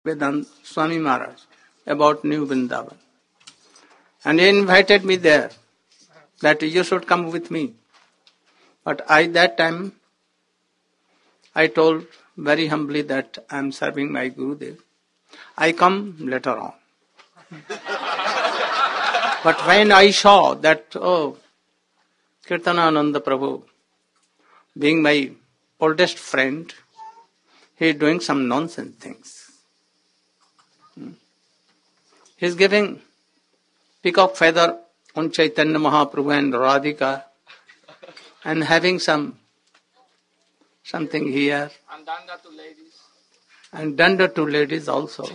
Vedant Swami Maharaj about New Vrindavan. And he invited me there, that you should come with me. But that time, I told very humbly that I am serving my Gurudev. I come later on. But when I saw that, Kirtanananda Prabhu, being my oldest friend, he is doing some nonsense things. He is giving peacock feather on Chaitanya Mahaprabhu and Radhika and having something here. And danda to ladies. And danda to ladies also.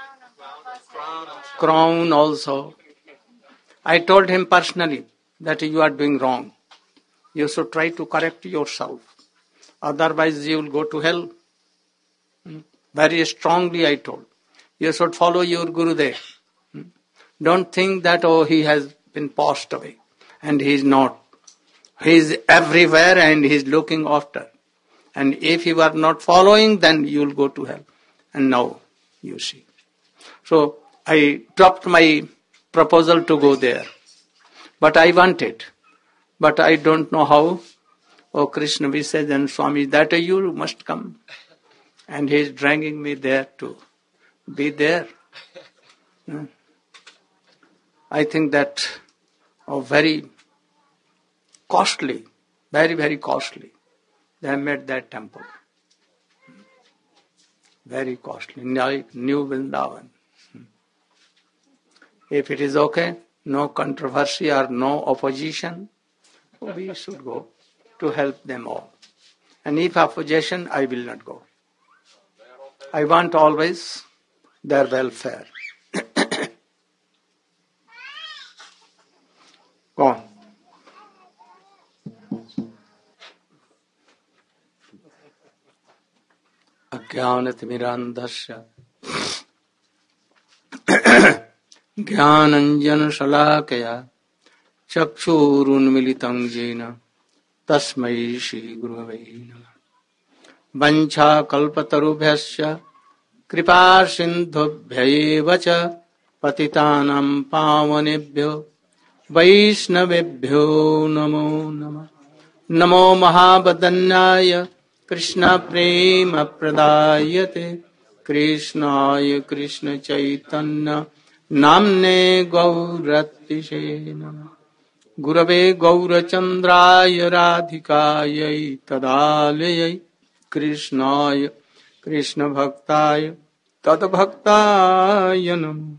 Crown also. I told him personally that you are doing wrong. You should try to correct yourself. Otherwise you will go to hell. Very strongly I told. You should follow your Gurudev. Don't think that, he has been passed away. And he is not. He is everywhere and he is looking after. And if you are not following, then you will go to hell. And now you see. So I dropped my proposal to go there. But I wanted. But I don't know how. Oh, Krishna says, and Swami, that you must come. And he is dragging me there to be there. I think that very costly, very, very costly. They have made that temple. Very costly. New Vrindavan. If it is okay, no controversy or no opposition, we should go to help them all. And if opposition, I will not go. I want always their welfare. Go on. Ajnanatimirandhasya Jnananjanashalakaya Chakshurunmilitam jena Tasmai Shri Gurave Namah. Vancha kalpatarubhyasya Kripa sindhubhyaeva cha Patitanam pavanebhyo Vaishnavebhyo namo namah. Namo Mahabadanyaya Krishna Prema Pradayate Krishnaya Krishna Chaitanya Namne Gauratishe Namah. Gurave Gaurachandraya Radhikayai Tadalayai Krishnaya Krishna Bhaktaya Tadbhaktaya Namah.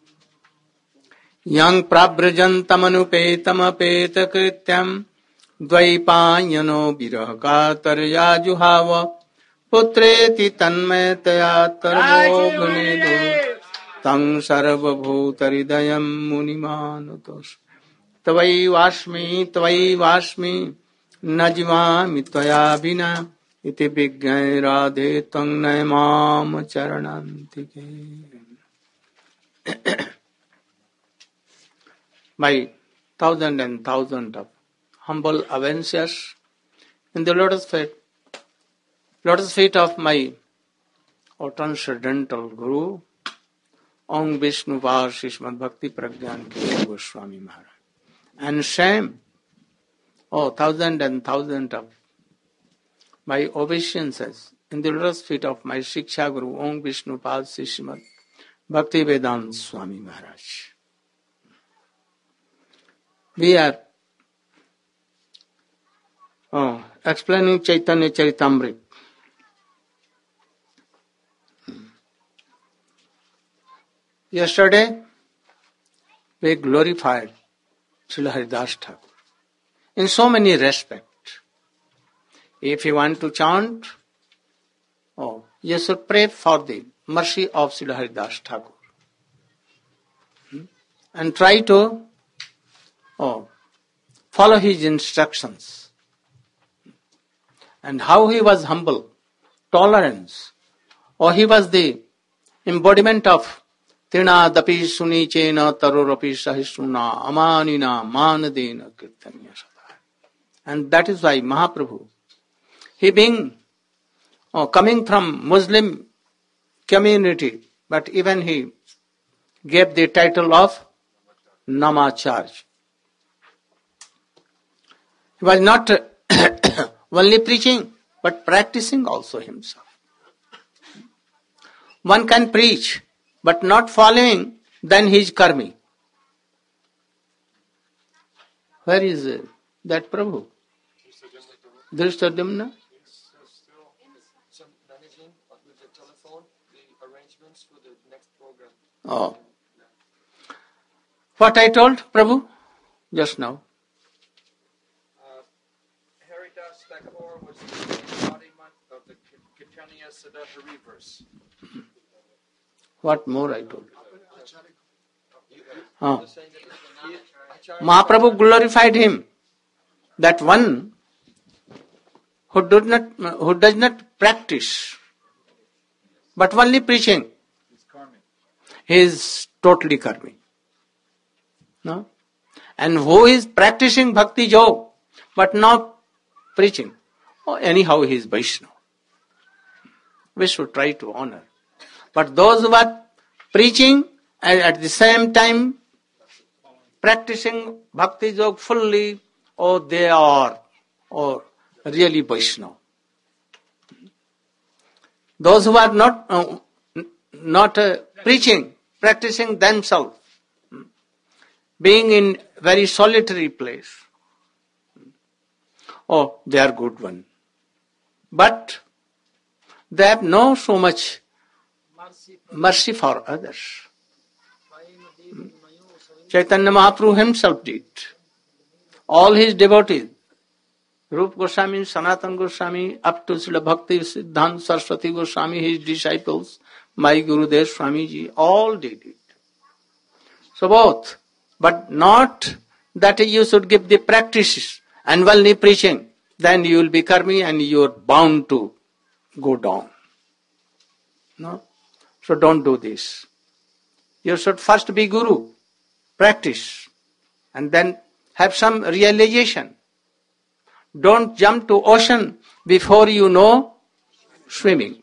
Yang prabrajantamanupetamapetakrityam Dvaipanyano virahakatarya juhava Putreti tanmetaya tarvognedo Tang sarvabhutaridayam munimanutos Tvai Vasmi Najivami tvaya vina Iti vignai radhe tang naimam charanantike. My thousand and thousand of humble obeisances in the lotus feet of my transcendental Guru, Om Vishnu Var Srimad Bhakti Pragyan Kishore Goswami Maharaj. And same, thousand and thousand of my obeisances in the lotus feet of my Shiksha Guru, Om Vishnu Pad Srimad Bhakti Vedanta Swami Maharaj. We are explaining Chaitanya Charitamrita. Yesterday, we glorified Srila Haridas Thakur in so many respects. If you want to chant, you should pray for the mercy of Srila Haridas Thakur. And try to follow his instructions. And how he was humble, tolerance. He was the embodiment of Tina dapi sunichena tarorapi sahisruna amanina manadena kirtanya sada. And that is why Mahaprabhu, he being coming from Muslim community, But even he gave the title of Namacharya. He was not only preaching, but practicing also himself. One can preach, but not following, then he is karmi. Where is that Prabhu? Drishtadyumna? Oh. What I told Prabhu just now? Haridas Thakur was the embodiment of the Chaitanya Sada Hariverse. What more I told? Mahaprabhu glorified him. That one who does not practice, but only preaching, he is totally karmi. No? And who is practicing bhakti yoga, but not preaching, anyhow he is Vaishnava. We should try to honor. But those who are preaching and at the same time practicing bhakti yoga fully, they are really Vaishnava. Those who are not preaching, practicing themselves, being in very solitary place, they are good one. But they have no so much mercy for others. Chaitanya Mahaprabhu himself did. All his devotees, Rupa Goswami, Sanatana Goswami, up to Srila Bhakti Siddhanta Saraswati Goswami, his disciples, my Gurudev Swamiji, all did it. So both, but not that you should give the practices and only preaching, then you will be karmi and you are bound to go down. No? So don't do this. You should first be guru, practice, and then have some realization. Don't jump to ocean before you know swimming.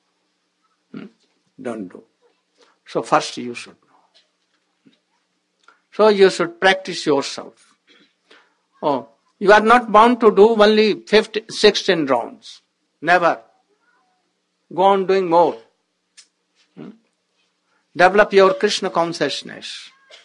Don't do. So first you should know. So you should practice yourself. You are not bound to do only 16 rounds. Never. Go on doing more. Develop your Krishna consciousness.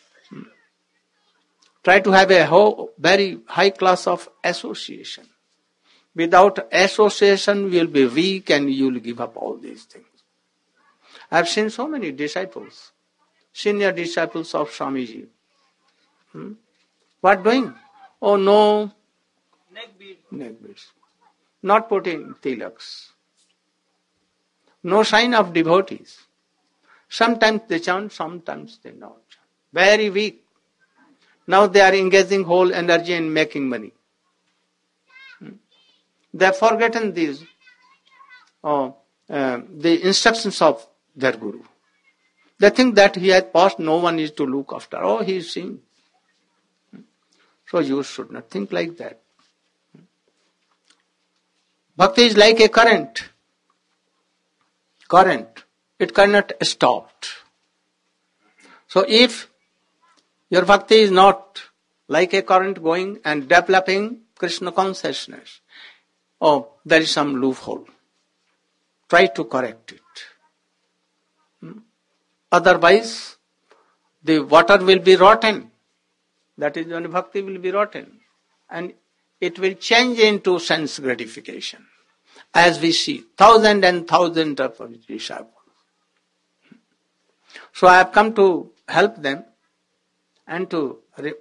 Try to have a very high class of association. Without association, you will be weak and you will give up all these things. I have seen so many disciples, senior disciples of Swamiji. What doing? No. Neck beads. Not putting tilaks. No sign of devotees. Sometimes they chant, sometimes they not chant. Very weak. Now they are engaging whole energy in making money. They have forgotten these, the instructions of their guru. They think that he has passed, no one is to look after. He is seeing. So you should not think like that. Bhakti is like a current. It cannot stop. So if your bhakti is not like a current going and developing Krishna consciousness, there is some loophole. Try to correct it. Otherwise, the water will be rotten. That is when bhakti will be rotten. And it will change into sense gratification. As we see, thousands and thousands of disciples. So I have come to help them and to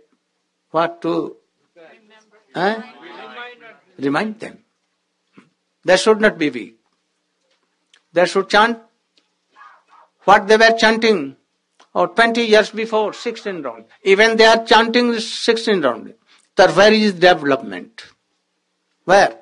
remind them. They should not be weak. They should chant what they were chanting 20 years before, 16 rounds. Even they are chanting 16 rounds. Where is development? Where?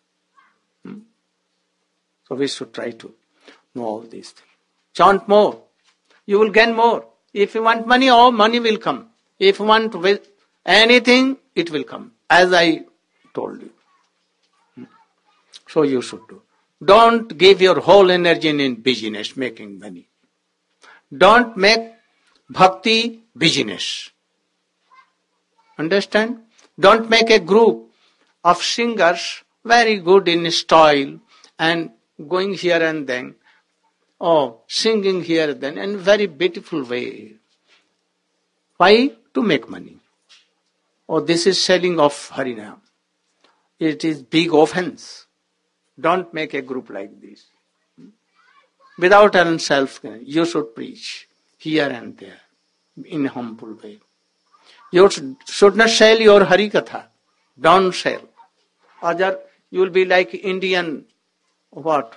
So we should try to know all these things. Chant more. You will gain more. If you want money, money will come. If you want anything, it will come. As I told you. So you should do. Don't give your whole energy in business, making money. Don't make bhakti business. Understand? Don't make a group of singers very good in style and going here and then, or singing here and then in very beautiful way. Why? To make money. Oh, this is selling of Harinam. It is big offense. Don't make a group like this. Without own self, you should preach here and there in a humble way. You should not sell your Hari Katha. Don't sell. Other, you will be like Indian, what?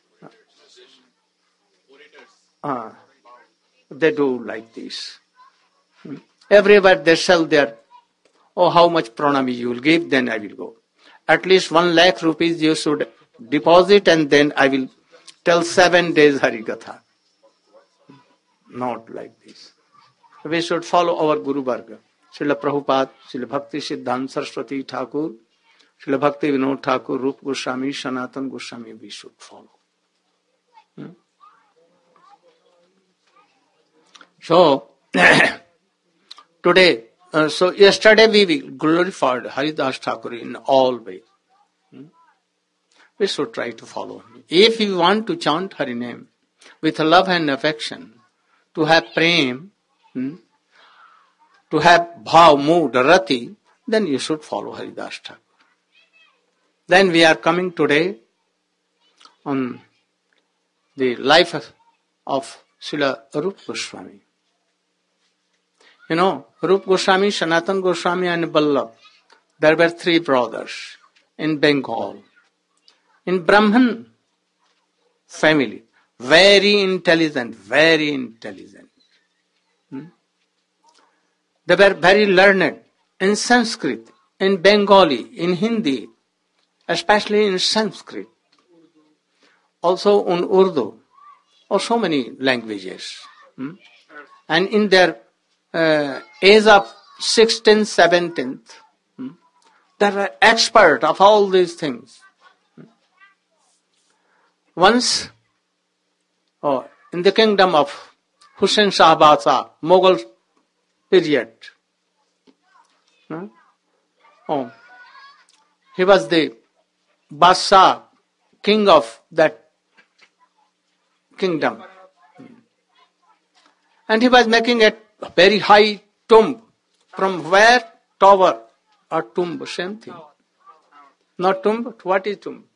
They do like this. Everywhere they sell their, oh, how much pranami you will give, then I will go. At least 1 lakh rupees you should deposit, and then I will tell 7 days Hari Katha. Not like this. We should follow our Guru Varga. Srila Prabhupada, Srila Bhakti Siddhanta Saraswati Thakur, Srila Bhakti Vinod Thakur, Rup Goswami, Sanatan Goswami, we should follow. So, today, yesterday we glorified Haridas Thakur in all ways. We should try to follow him. If you want to chant Hari name with love and affection, to have prem, to have bhav, mood, rati, then you should follow Haridas Thakur. Then we are coming today on the life of Srila Rup Goswami. You know, Rup Goswami, Sanatan Goswami and Vallabh, there were 3 brothers in Bengal. In Brahman family, very intelligent. They were very learned in Sanskrit, in Bengali, in Hindi, especially in Sanskrit, also in Urdu, or so many languages. And in their age of 16th, 17th, they were expert of all these things. Once, in the kingdom of Hussain Shah Badshah, Mughal period, he was the Badshah, king of that kingdom. And he was making a very high tomb. From where? Tower or tomb, same thing. Not tomb, what is tomb?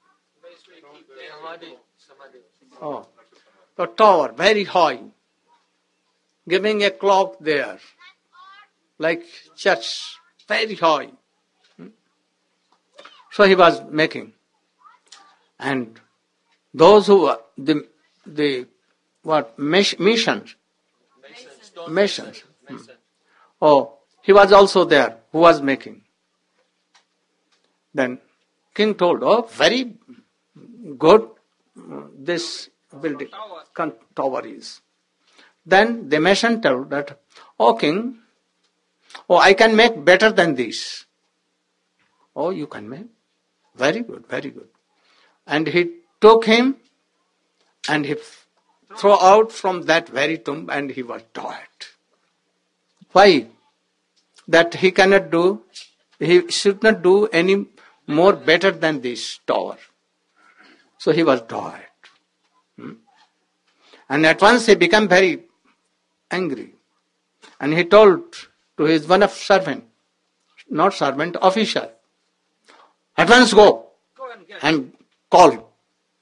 Oh, the tower, very high. Giving a clock there, like church, very high. So he was making. And those who were the Masons. Oh, he was also there, who was making. Then king told, oh, very good this building, tower is. Then the mason told that, oh king, oh, I can make better than this. Oh, you can make? Very good, very good. And he took him and he threw out from that very tomb, and he was died. Why? That he cannot do, he should not do any more better than this tower. So he was died. And at once he became very angry. And he told to his one of servant, not servant, officer, at once go and call him.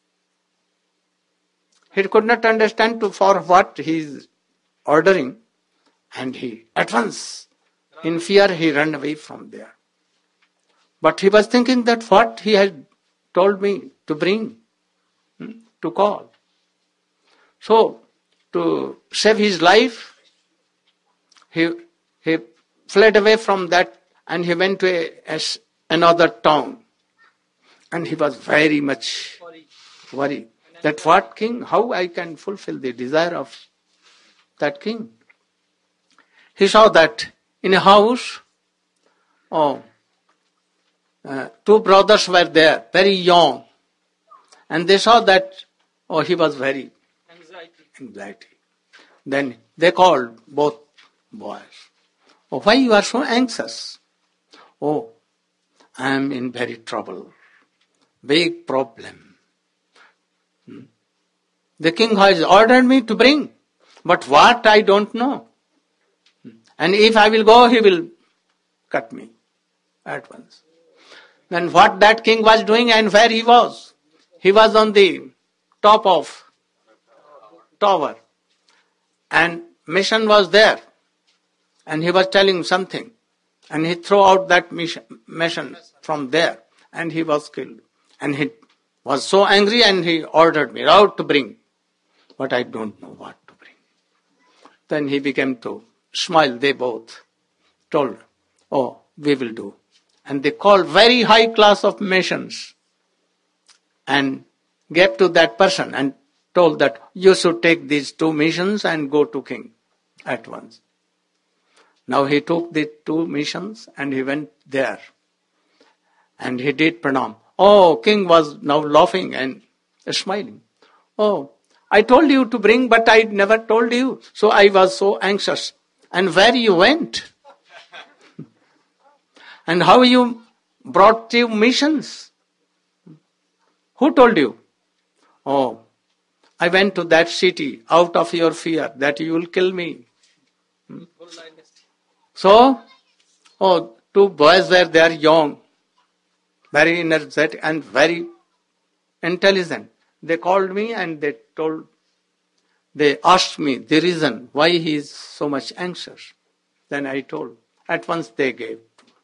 He could not understand for what he is ordering, and he at once, in fear, he ran away from there. But he was thinking that what he had told me to bring, to call. So, to save his life, he fled away from that, and he went to another town. And he was very much worried. That what king, how I can fulfill the desire of that king. He saw that in a house, 2 brothers were there, very young. And they saw that, he was very anxiety. Then they called both boys. Oh, why you are so anxious? Oh, I am in very trouble. Big problem. The king has ordered me to bring, but what I don't know. And if I will go, he will cut me at once. Then what that king was doing and where he was? He was on the top of tower. And mission was there. And he was telling something. And he threw out that mission from there. And he was killed. And he was so angry and he ordered me out to bring. But I don't know what to bring. Then he began to smile. They both told, oh, we will do. And they called very high class of missions and gave to that person and told that you should take these 2 missions and go to king at once. Now he took the 2 missions and he went there. And he did pranam. Oh, king was now laughing and smiling. Oh, I told you to bring, but I never told you. So I was so anxious. And where you went? And how you brought 2 missions? Who told you? Oh, I went to that city out of your fear that you will kill me. So, 2 boys were there young, very energetic and very intelligent. They called me and they asked me the reason why he is so much anxious. Then I told. At once they gave.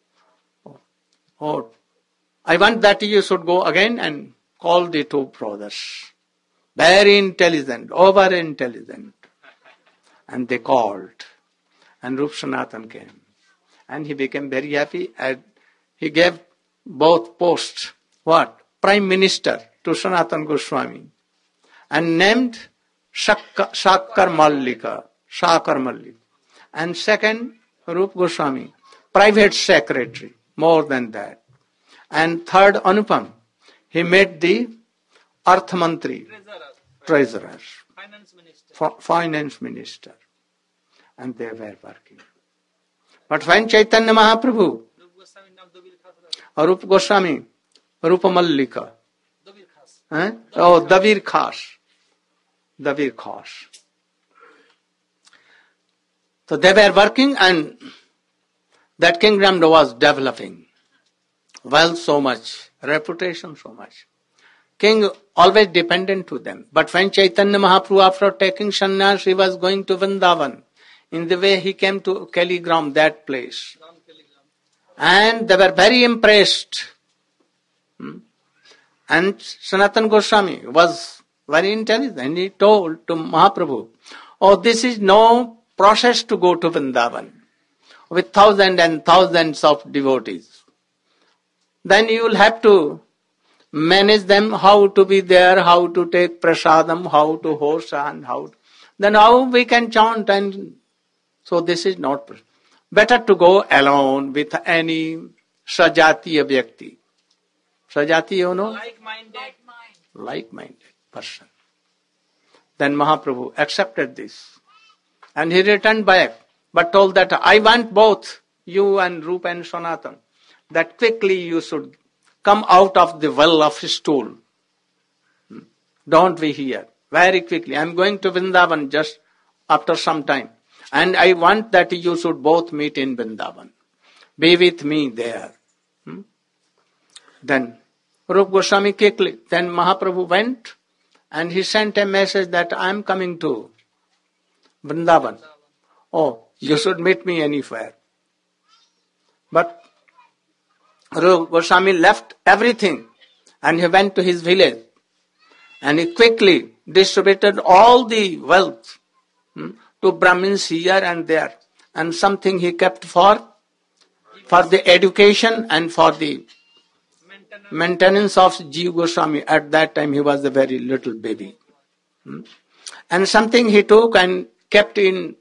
Oh, I want that you should go again and call the 2 brothers. Very intelligent, over intelligent. And they called. And Rup Sanatan came. And he became very happy. And he gave both posts. What? Prime Minister to Sanatan Goswami. And named Shakar Mallika. And second, Rup Goswami. Private Secretary. More than that. And third, Anupam. He made the Arth Mantri. Treasurer. Finance Minister. And they were working. But when Chaitanya Mahaprabhu, Rup Goswami, Rupa Mallika, Dabir Khas. So they were working and that kingdom was developing. Wealth so much, reputation so much. King always dependent to them. But when Chaitanya Mahaprabhu, after taking sannyas, he was going to Vrindavan. In the way he came to Kaligram, that place. And they were very impressed. And Sanatan Goswami was very intelligent. He told to Mahaprabhu, oh, this is no process to go to Vrindavan with thousands and thousands of devotees. Then you will have to manage them, how to be there, how to take prasadam, how to host and how. Then how we can chant and so this is not. Better to go alone with any sajatiya vyakti. Sajati, you know? Like-minded person. Then Mahaprabhu accepted this. And he returned back, but told that I want both you and Rupa and Sanatan, that quickly you should come out of the well of stool. Don't be here. Very quickly. I am going to Vrindavan just after some time. And I want that you should both meet in Vrindavan. Be with me there. Then Rup Goswami quickly, then Mahaprabhu went and he sent a message that I am coming to Vrindavan. Oh, you should meet me anywhere. But Rup Goswami left everything and he went to his village and he quickly distributed all the wealth to Brahmins here and there, and something he kept for the education and for the maintenance of Jiva Goswami. At that time he was a very little baby. And something he took and kept in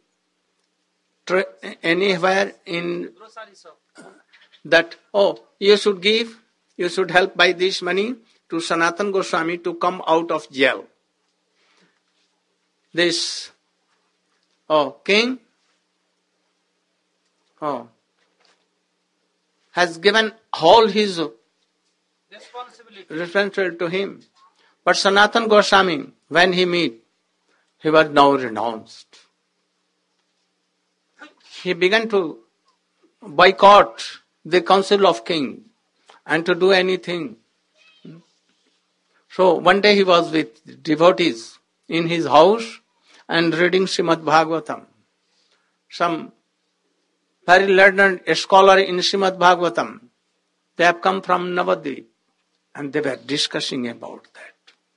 anywhere in that, oh, you should give, you should help by this money to Sanatan Goswami to come out of jail. This king has given all his responsibility to him. But Sanatana Goswami, when he met, he was now renounced. He began to boycott the council of king and to do anything. So one day he was with devotees in his house and reading Srimad Bhagavatam. Some very learned scholar in Srimad Bhagavatam, they have come from Navadvip and they were discussing about that.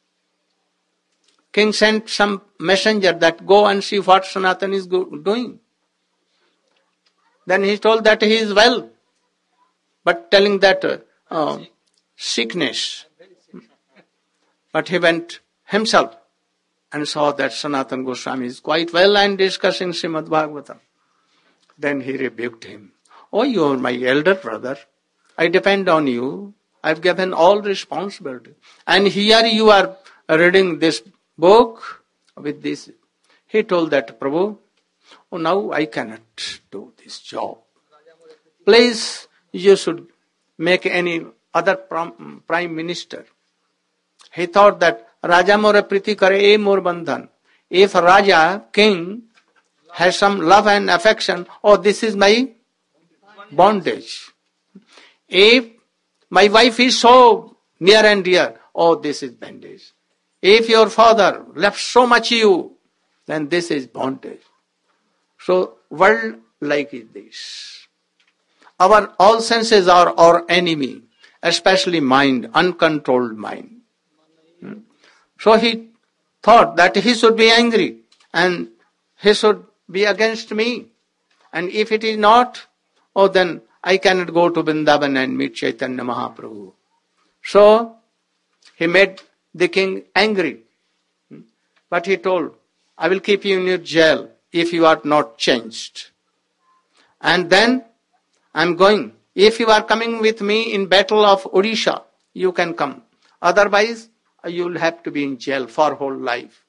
King sent some messenger that go and see what Sanatana is doing. Then he told that he is well, but telling that sickness. But he went himself and saw that Sanatana Goswami is quite well and discussing Srimad Bhagavatam. Then he rebuked him. Oh, you are my elder brother. I depend on you. I've given all responsibility. And here you are reading this book with this. He told that, Prabhu, oh, now I cannot do this job. Please, you should make any other prime minister. He thought that Raja more priti kare e more bandhan. If Raja, king, has some love and affection, oh, this is my bondage. If my wife is so near and dear, oh, this is bondage. If your father left so much you, then this is bondage. So, world like is this. Our all senses are our enemy, especially mind, uncontrolled mind. So he thought that he should be angry and he should be against me. And if it is not, oh, then I cannot go to Vrindavan and meet Chaitanya Mahaprabhu. So he made the king angry. But he told, I will keep you in your jail if you are not changed. And then I'm going. If you are coming with me in battle of Odisha, you can come. Otherwise, you will have to be in jail for whole life.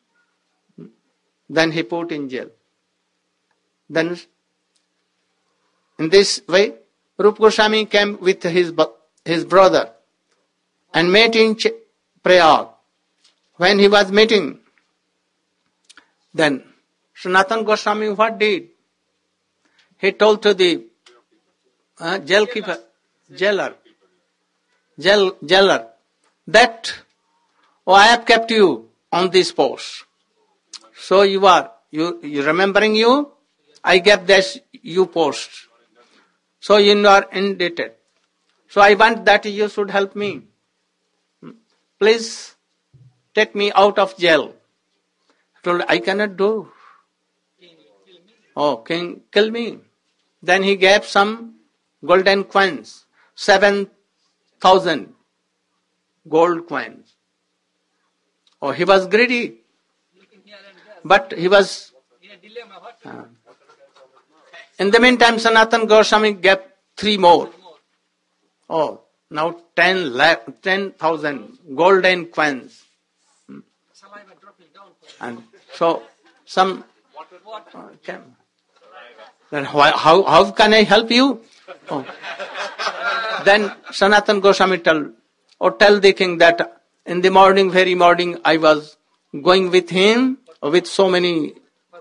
Then he put in jail. Then, in this way, Rupa Goswami came with his brother and met in Prayag. When he was meeting, then Sanatana Goswami what did? He told to the jailer, that, oh, I have kept you on this post. So you remembering you? I gave this you post. So you are indebted. So I want that you should help me. Please take me out of jail. He told, I cannot do. Oh, king, kill me. Then he gave some golden coins, 7,000 gold coins. Oh, he was greedy. But he was... in the meantime, Sanatana Goswami gave 3 more. Oh, now 10,000 golden coins. And so, some... then how can I help you? Oh. Then Sanatana Goswami tell the king that in the morning, very morning, I was going with him with so many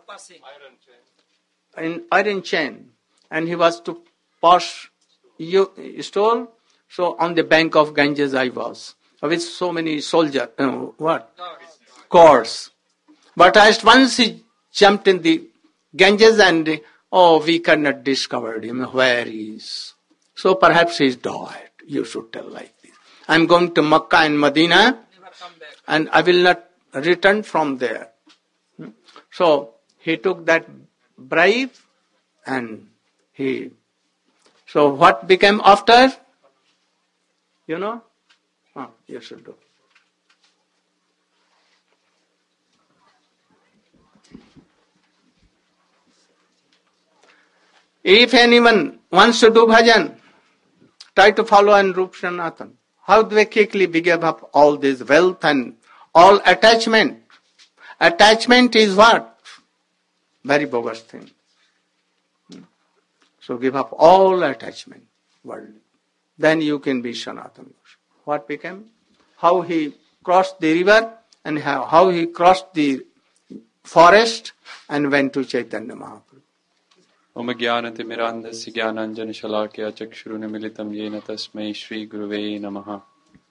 in iron chain, and he was to pass stole. So on the bank of Ganges I was with so many soldiers. Cords. But as once he jumped in the Ganges and we cannot discover him where he is. So perhaps he is died. You should tell like this. I am going to Makkah and Medina, and I will not return from there. So he took that bribe, and so what became after? You know? You should do. If anyone wants to do bhajan, try to follow and Rupa Sanatana. How they quickly give up all this wealth and all attachment. Attachment is what? Very bogus thing. So give up all attachment, worldly. Then you can be Sanatana Goswami. What became? How he crossed the river and how he crossed the forest and went to Chaitanya Mahaprabhu. Om Jnanati Mirandasya Jnananjana Shalakya Chakshuruna Militam Yena Tasmai Shri Guruve Namaha.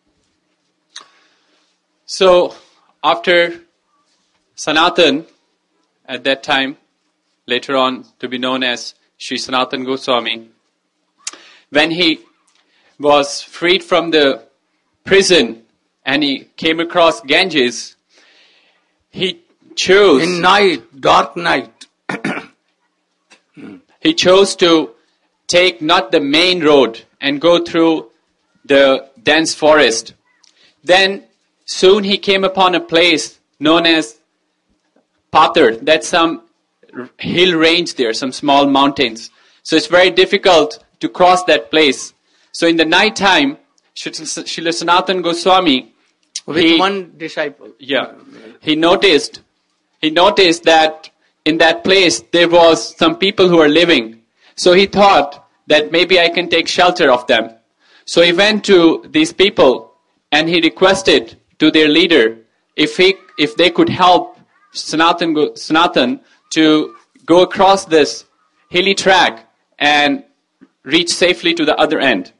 So, after Sanatan, at that time, later on to be known as Sri Sanatana Goswami, when he was freed from the prison and he came across Ganges, he chose... In night, dark night. He chose to take not the main road and go through the dense forest. Then soon he came upon a place known as Pathar. That's some hill range there, some small mountains. So it's very difficult to cross that place. So in the night time, Srila Sanatana Goswami, with one disciple. Yeah, he noticed that in that place there was some people who were living. So he thought that maybe I can take shelter of them. So he went to these people and he requested to their leader if they could help Sanatan to go across this hilly track and reach safely to the other end.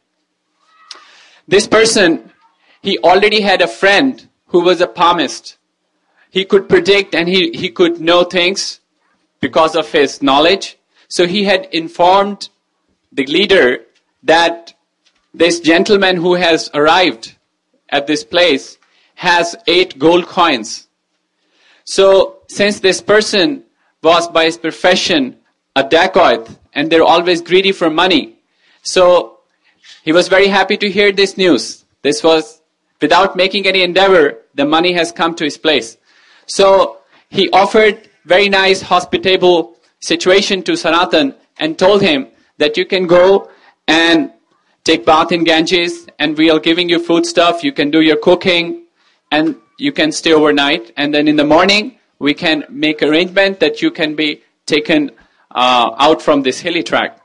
This person, he already had a friend who was a palmist. He could predict and he could know things because of his knowledge. So he had informed the leader that this gentleman who has arrived at this place has 8 gold coins. So since this person was by his profession a dacoit and they're always greedy for money, so he was very happy to hear this news. This was without making any endeavor, the money has come to his place. So he offered very nice hospitable situation to Sanatan and told him that you can go and take bath in Ganges and we are giving you food stuff, you can do your cooking and you can stay overnight, and then in the morning we can make arrangement that you can be taken out from this hilly track.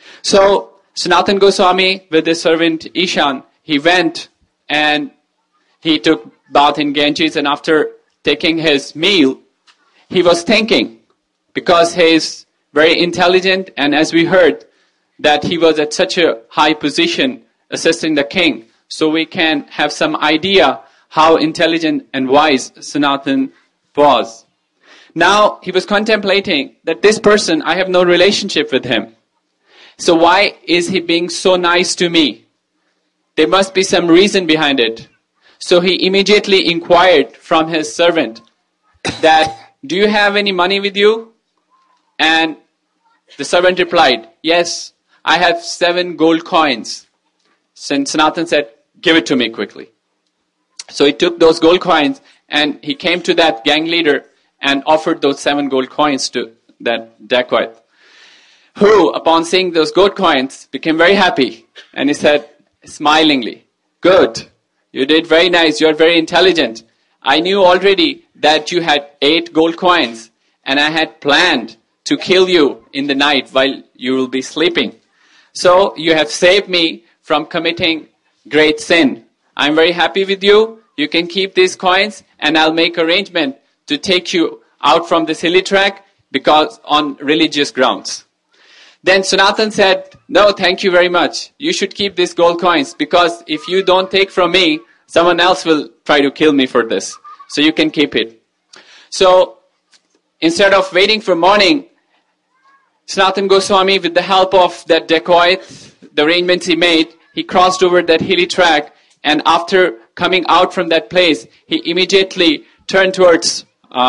So Sanatana Goswami with his servant Ishan, he went and he took bath in Ganges, and after taking his meal, he was thinking, because he is very intelligent, and as we heard, that he was at such a high position assisting the king. So we can have some idea how intelligent and wise Sanatan was. Now he was contemplating that this person, I have no relationship with him. So why is he being so nice to me? There must be some reason behind it. So he immediately inquired from his servant that, do you have any money with you? And the servant replied, yes, I have 7 gold coins. Sanatan said, give it to me quickly. So he took those gold coins and he came to that gang leader and offered those 7 gold coins to that dacoit, who, upon seeing those gold coins, became very happy. And he said, smilingly, good, you did very nice, you are very intelligent. I knew already that you had 8 gold coins, and I had planned to kill you in the night while you will be sleeping. So you have saved me from committing great sin. I'm very happy with you. You can keep these coins, and I'll make arrangement to take you out from this hilly track because on religious grounds. Then Sanatan said, no, thank you very much. You should keep these gold coins, because if you don't take from me, someone else will try to kill me for this. So you can keep it. So instead of waiting for morning, Sanatana Goswami, with the help of that dacoit, the arrangements he made, he crossed over that hilly track, and after coming out from that place, he immediately turned towards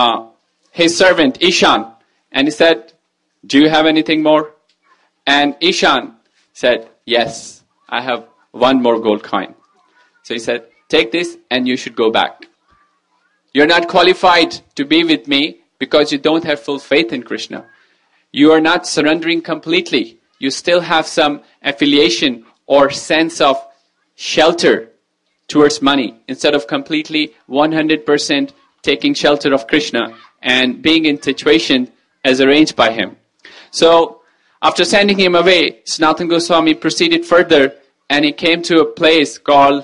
his servant Ishan, and he said, do you have anything more? And Ishan said, yes, I have 1 more gold coin. So he said, take this and you should go back. You're not qualified to be with me because you don't have full faith in Krishna. You are not surrendering completely. You still have some affiliation or sense of shelter towards money, instead of completely 100% taking shelter of Krishna and being in situation as arranged by him. So, after sending him away, Sanatana Goswami proceeded further and he came to a place called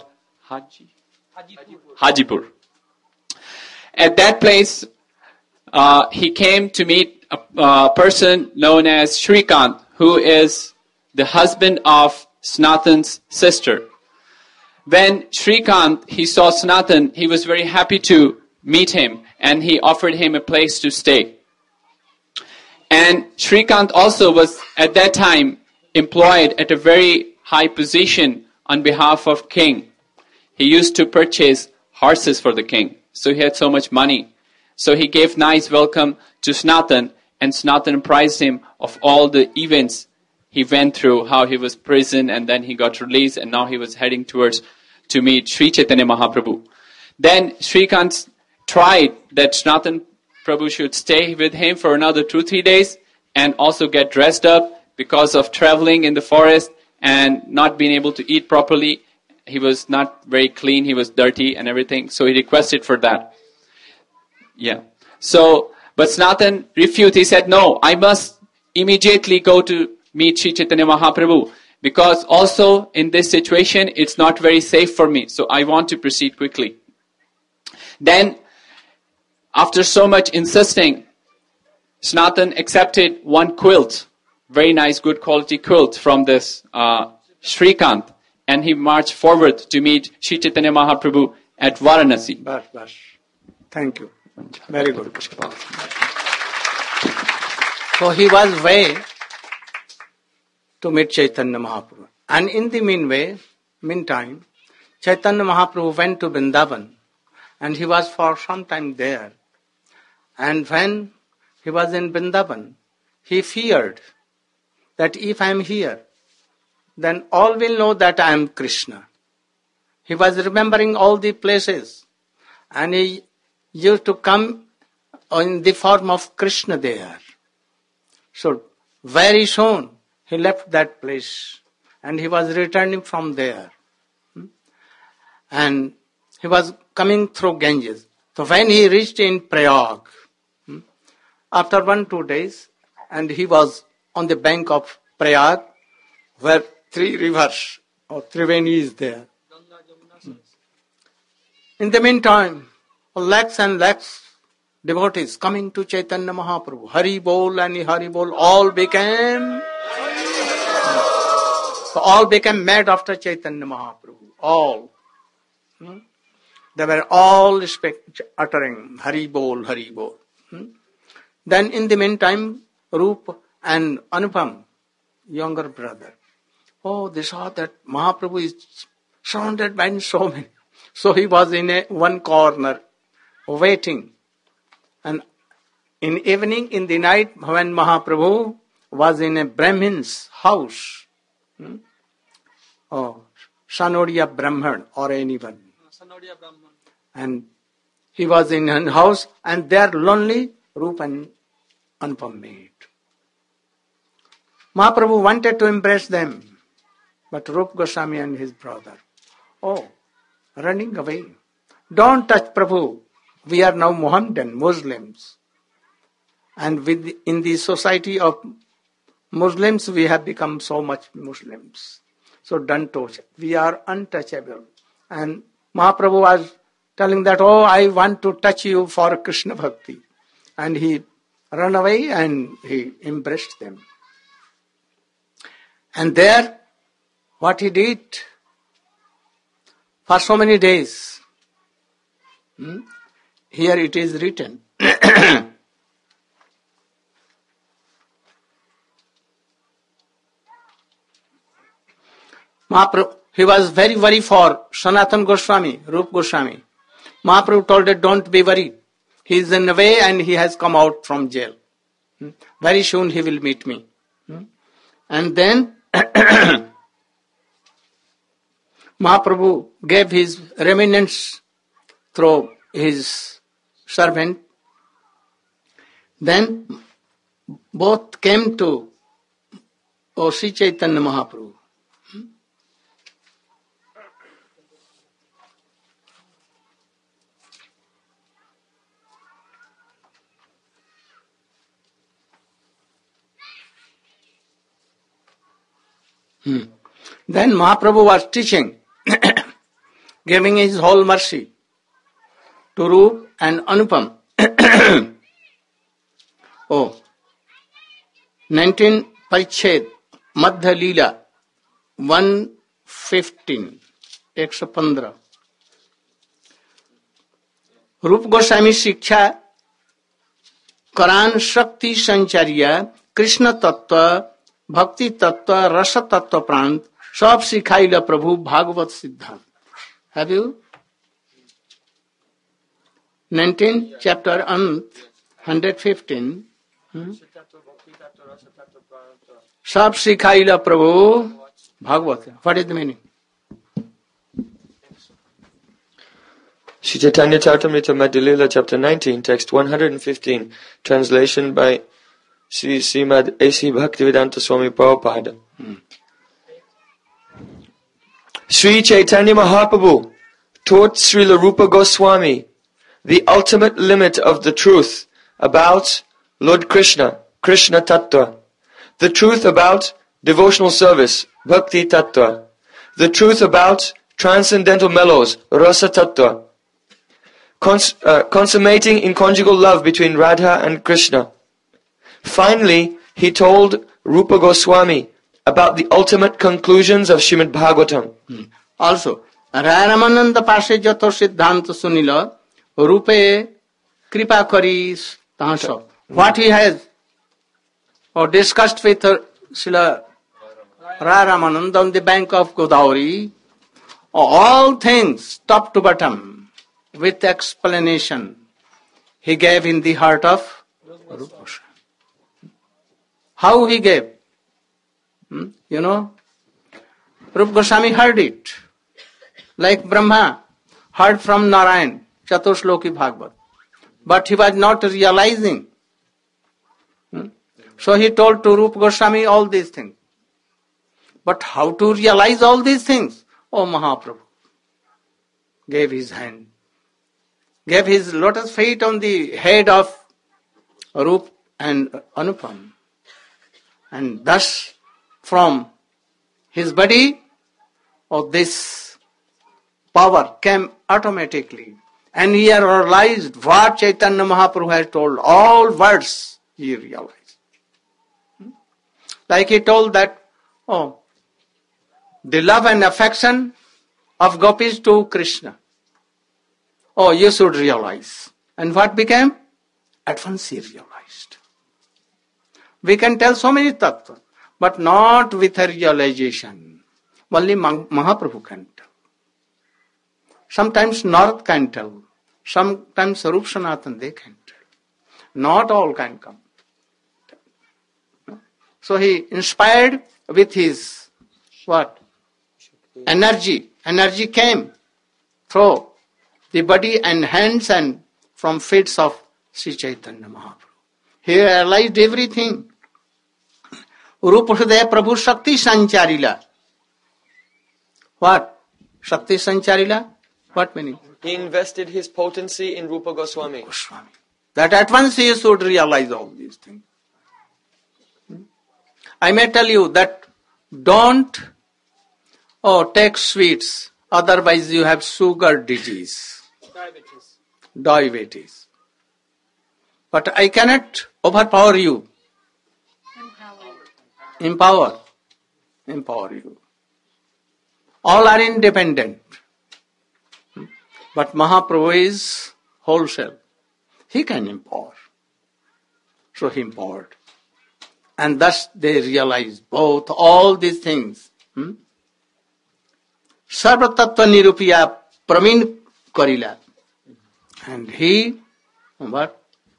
Hajipur. At that place, he came to meet a person known as Shrikant, who is the husband of Sanatan's sister. When Shrikant, he saw Sanatan, he was very happy to meet him and he offered him a place to stay. And Shrikant also was at that time employed at a very high position on behalf of king. He used to purchase horses for the king. So he had so much money. So he gave nice welcome to Sanatan, and Sanatan apprised him of all the events he went through, how he was imprisoned and then he got released and now he was heading towards to meet Sri Chaitanya Mahaprabhu. Then Shrikant tried that Sanatan Prabhu should stay with him for another 2-3 days and also get dressed up because of traveling in the forest and not being able to eat properly. He was not very clean, he was dirty and everything, so he requested for that. Yeah. So, but Sanatan refused. He said, no, I must immediately go to meet Sri Chaitanya Mahaprabhu because also in this situation, it's not very safe for me. So I want to proceed quickly. Then, after so much insisting, Sanatan accepted one quilt, very nice, good quality quilt from this Shrikant, and he marched forward to meet Sri Chaitanya Mahaprabhu at Varanasi. Bas. Thank you. Very good. So he was way to meet Chaitanya Mahaprabhu. And in the meantime, Chaitanya Mahaprabhu went to Vrindavan and he was for some time there. And when he was in Vrindavan, he feared that if I am here, then all will know that I am Krishna. He was remembering all the places and he used to come in the form of Krishna there. So very soon he left that place and he was returning from there. And he was coming through Ganges. So when he reached in Prayag, after 1-2 days, and he was on the bank of Prayag, where 3 rivers or Triveni is there. In the meantime, lakhs and lakhs devotees coming to Chaitanya Mahaprabhu. Hari Bol and Hari Bol all became mad after Chaitanya Mahaprabhu. All. They were all uttering Hari Bol, Hari Bol. Then in the meantime, Rup and Anupam, younger brother, they saw that Mahaprabhu is surrounded by so many. So he was in one corner waiting. And in evening, in the night, when Mahaprabhu was in a Brahmin's house, Sanodia Brahman or anyone. And he was in a house and there lonely Rup and Anupam met. Mahaprabhu wanted to embrace them, but Rup Goswami and his brother, running away. Don't touch Prabhu. We are now Mohammedan, Muslims. And in the society of Muslims, we have become so much Muslims. So don't touch. We are untouchable. And Mahaprabhu was telling that, I want to touch you for Krishna Bhakti. And he ran away and he embraced them. And there, what he did, for so many days, here it is written, Mahaprabhu, he was very worried for Sanatana Goswami, Rup Goswami. Mahaprabhu told that don't be worried. He is in the way and he has come out from jail. Very soon he will meet me. And then Mahaprabhu gave his remnants through his servant. Then both came to Sri Chaitanya Mahaprabhu. Then Mahaprabhu was teaching, giving his whole mercy to Rup and Anupam. 19 Pariched, Madhya Leela, 115, 115. रूप गोस्वामी शिक्षा करान शक्ति संचारिया कृष्ण तत्व भक्ति तत्व रस तत्व प्रांत सब सिखाइल प्रभु भागवत सिद्धांत. Have you 19 chapter 115 सब सिखाइल प्रभु Bhagavat. What is the meaning? Sri Chaitanya Charitamrita Madhya Leela, chapter 19, text 115, translation by Sri Srimad A.C. Bhaktivedanta Swami Prabhupada. Sri Chaitanya Mahaprabhu taught Srila Rupa Goswami the ultimate limit of the truth about Lord Krishna, Krishna Tattva, the truth about devotional service, Bhakti Tattva, the truth about transcendental mellows, Rasa Tattva, consummating in conjugal love between Radha and Krishna. Finally, he told Rupa Goswami about the ultimate conclusions of Srimad Bhagavatam. Also, Ramananda Pashe Jato Siddhanta Sunila, Rupe Kripa Karis Tahaso. What he has discussed with Srila Ramananda on the bank of Godavari, all things top to bottom, with explanation, he gave in the heart of Rupa Goswami. How he gave? You know, Rupa Goswami heard it. Like Brahma heard from Narayan, Chatushloki Bhagavad. But he was not realizing. So he told to Rupa Goswami all these things. But how to realize all these things? Oh, Mahaprabhu gave his hand, gave his lotus feet on the head of Rup and Anupam. And thus, from his body, this power came automatically. And he realized what Chaitanya Mahaprabhu has told. All words he realized. Like he told that, the love and affection of gopis to Krishna. You should realize. And what became? At once he realized. We can tell so many tattva, but not with a realization. Only Mahaprabhu can tell. Sometimes Narad can tell. Sometimes Rup Sanatan, they can tell. Not all can come. So he inspired with his energy. Energy came through the body and hands and from feet of Sri Chaitanya Mahaprabhu. He realized everything. Rupa Hridaya Prabhu Shakti Sancharila. What? Shakti Sancharila? What meaning? He invested his potency in Rupa Goswami. That at once he should realize all these things. I may tell you that don't take sweets, otherwise you have sugar disease. Diabetes. But I cannot overpower you. Empower you. All are independent. But Mahaprabhu is wholesale. He can empower. So he empowered. And thus they realized both all these things. Sarva Tattva Nirupiya Pramin Karila. And he, what?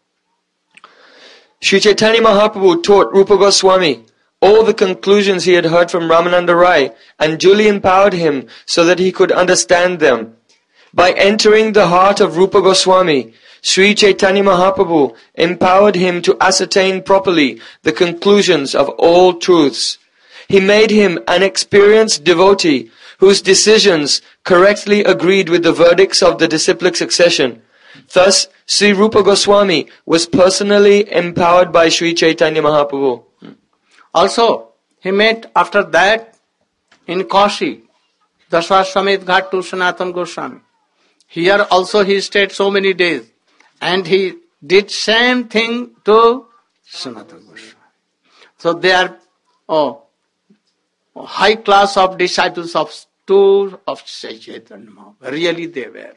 Sri Chaitanya Mahaprabhu taught Rupa Goswami all the conclusions he had heard from Ramananda Rai and duly empowered him so that he could understand them. By entering the heart of Rupa Goswami, Sri Chaitanya Mahaprabhu empowered him to ascertain properly the conclusions of all truths. He made him an experienced devotee whose decisions correctly agreed with the verdicts of the disciplic succession. Thus, Sri Rupa Goswami was personally empowered by Sri Chaitanya Mahaprabhu. Also, he met after that in Kashi, Daswaswamedh Ghat to Sanatana Goswami. Here also he stayed so many days, and he did same thing to Sanatana Goswami. So they are high class of disciples of Sri Chaitanya Mahaprabhu. Really they were.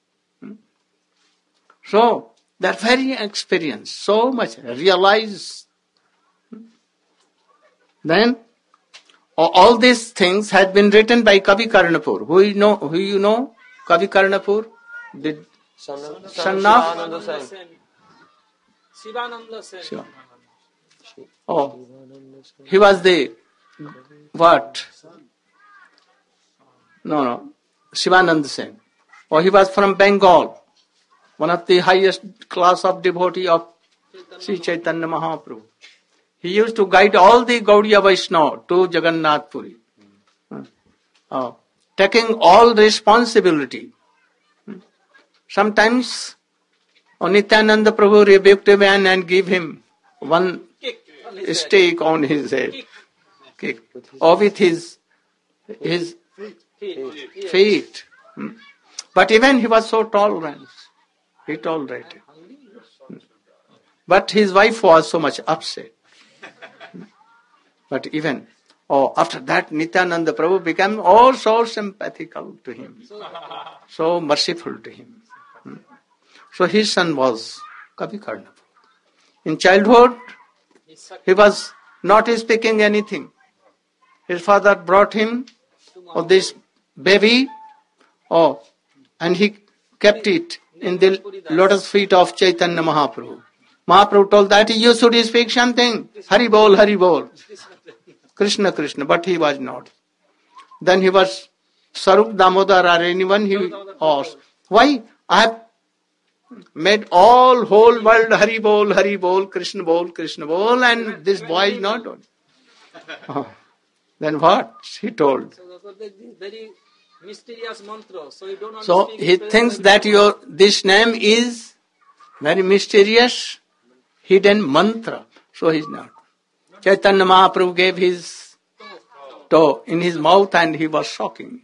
So they are very experienced, so much realized. Then all these things had been written by Kavi Karnapur. Who you know? Kavi Karnapur? Son of Shivananda Sen. Oh, he was the what? No, Shivananda Sen. Oh, he was from Bengal, one of the highest class of devotee of Sri Chaitanya Mahaprabhu. He used to guide all the Gaudiya Vaishnava to Jagannath Puri, taking all responsibility. Sometimes Nityananda Prabhu rebuked a man and gave him one stake on his head, kick, or with his feet. But even he was so tolerant, he tolerated. But his wife was so much upset. But even, after that, Nityananda Prabhu became so sympathetical to him, so merciful to him. So his son was Kavi Karnapur. In childhood, he was not speaking anything. His father brought him this baby, and he kept it in the lotus feet of Chaitanya Mahaprabhu. Mahaprabhu told that you should speak something. Hari bol, Hari bol. Krishna, Krishna. But he was not. Then he was Sarup Damodar or anyone he asked. Why? I have made whole world Hari bol, Krishna bol, and this boy is not doing. Then what? He told. So very mysterious mantra. So you don't So he thinks that this name is very mysterious, hidden mantra. So he's not. Chaitanya Mahaprabhu gave his toe in his mouth and he was shocking.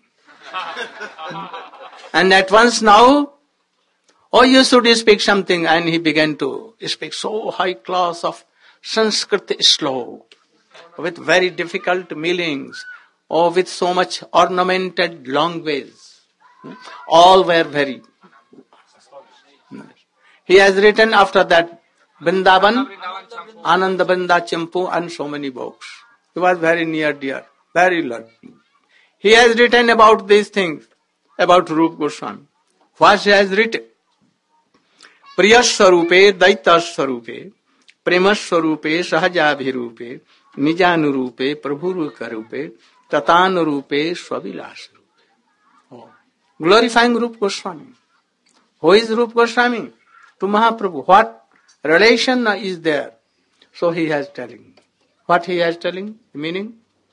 And at once now, you should speak something. And he began to speak so high class of Sanskrit slok, with very difficult meanings, or with so much ornamented language. All were very. He has written after that Vrindavan, Ananda Vrinda Champu, and so many books. He was very near dear, very learned. He has written about these things, about Rupa Goswami. What he has written? Priyaswarupe, Daitaswarupe, Premaswarupe, Sahajabhirupe, Nijanurupe, Prabhurukarupe, Tatanurupe, Swavilasarupe. Glorifying Rupa Goswami. Who is Rupa Goswami? To Mahaprabhu. What relation is there? So he has telling. What he has telling? The meaning?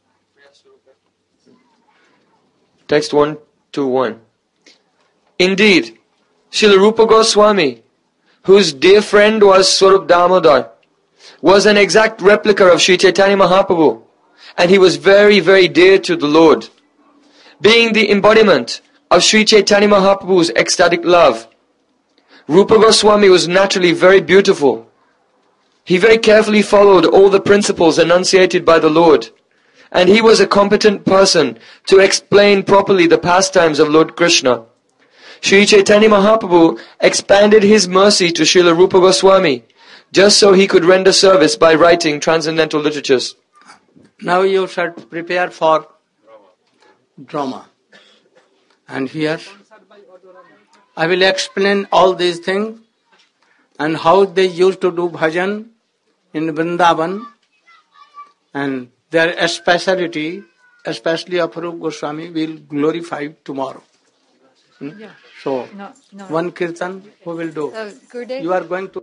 Text 121. Indeed, Srila Rupa Goswami, whose dear friend was Swarup Damodar, was an exact replica of Sri Chaitanya Mahaprabhu, and he was very, very dear to the Lord. Being the embodiment of Sri Chaitanya Mahaprabhu's ecstatic love, Rupa Goswami was naturally very beautiful. He very carefully followed all the principles enunciated by the Lord, and he was a competent person to explain properly the pastimes of Lord Krishna. Sri Chaitanya Mahaprabhu expanded his mercy to Srila Rupa Goswami, just so he could render service by writing transcendental literatures. Now you should prepare for drama. And here, I will explain all these things and how they used to do bhajan in Vrindavan, and their speciality, especially of Rupa Goswami, will glorify tomorrow. Yeah. So, No. one kirtan, who will do? Gurudev? You are going to